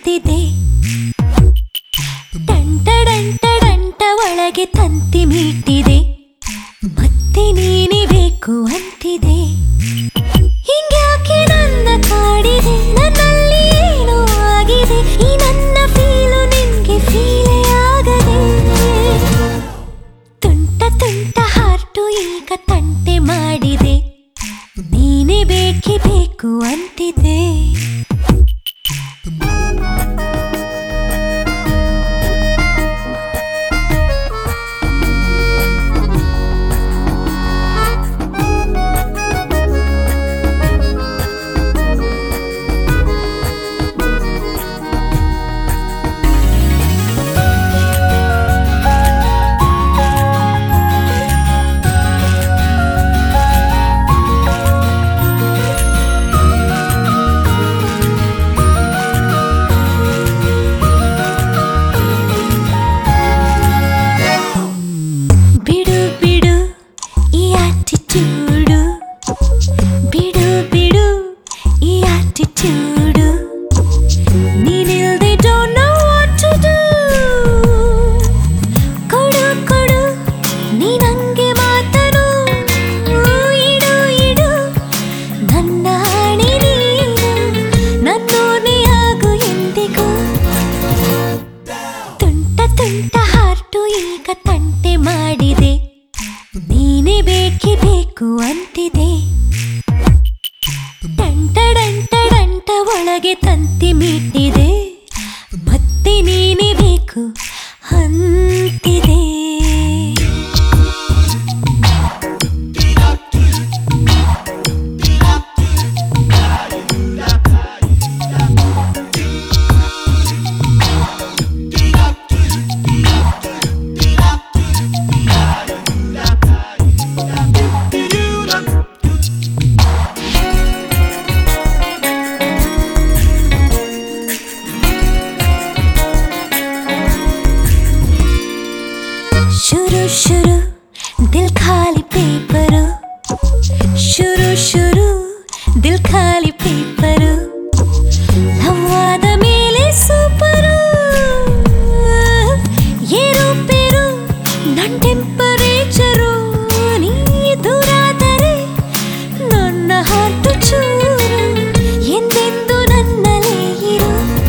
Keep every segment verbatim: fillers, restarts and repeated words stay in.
ಅಂತಿದೆ. ಡಂಟ ಡಂಟ ಡಂಟ ಒಳಗೆ ತಂತಿ ಮೀಟಿದೆ, ಮತ್ತೆ ನೀನೇ ಬೇಕು ಅಂತಿದೆ. ಹಿಂಗ್ಯಾಕೆ ನನ್ನ ಕಾಡಿದೆ, ನನ್ನಲ್ಲಿ ಏನೋ ಆಗಿದೆ, ಈ ನನ್ನ ಫೀಲು ನಿನ್ಗೆ ಫೀಲೇ ಆಗದೆ. ತುಂಟ ತುಂಟ ಹಾರ್ಟು ಈಗ ತಂಟೆ ಮಾಡಿದೆ, ನೀನೇ ಬೇಕೇ ಬೇಕು ಅಂತಿದೆ. ಬಿಡು ಬಿಡು ಈ ಆಟಿಟ್ಯೂಡು, ನೀನಿಲ್ದೆ don't know what to do. ಕೊಡು ಕೊಡು ನೀ ನಂಗೆ ಮಾತನು, ಇಡು ಇಡು ನನ್ನ ಹಣೆ ನೀನು, ನನ್ನೋನೆ ಆಗು ಎಂದಿಗೂ. ತುಂಟ ತುಂಟ ಹಾರ್ಟು ಈಗ ತಂಟೆ ಮಾಡಿದೆ, ನೀನೇ ಬೇಕೇ ಬೇಕು ಅಂತಿದೆ. ಡಂಟ ಡಂಟ ಡಂಟ ಒಳಗೆ ತಂತಿ ಮೀಟಿದೆ, ಮತ್ತೆ ನೀನೇ ಬೇಕು ಅಂತಿದೆ. ಶುರು ಶುರು ದಿಲ್ ಖಾಲಿ ಪೇಪರು, ಶುರು ಶುರು ದಿಲ್ ಖಾಲಿ ಪೇಪರು, ಹವಾದ ಮೇಲೆ ಸೂಪರು, ಏರುಪೇರು ನನ್ನ ಟೆಂಪರೇಚರು, ನೀ ದೂರಾದರೆ ನನ್ನ ಹಾರ್ಟು ಚೂರು, ಎಂದೆಂದು ನನ್ನಲ್ಲೇ ಇರು.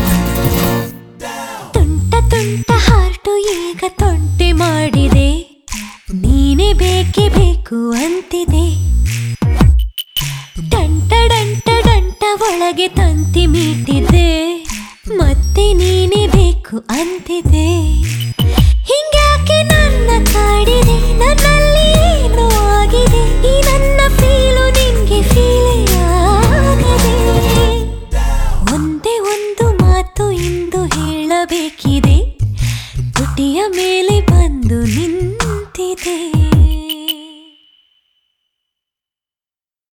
ತುಂಟ ತುಂಟ ಹಾರ್ಟು ಈಗ ತೊಂಟೆ ಮಾಡಿದೆ, ನೀನೇ ಬೇಕೇ ಬೇಕು ಅಂತಿದೆ. ಡಂಟ ಡಂಟ ಡಂಟ ಒಳಗೆ ತಂತಿ ಮೀಟಿದೆ, ಮತ್ತೆ ನೀನೇ ಬೇಕು ಅಂತಿದೆ.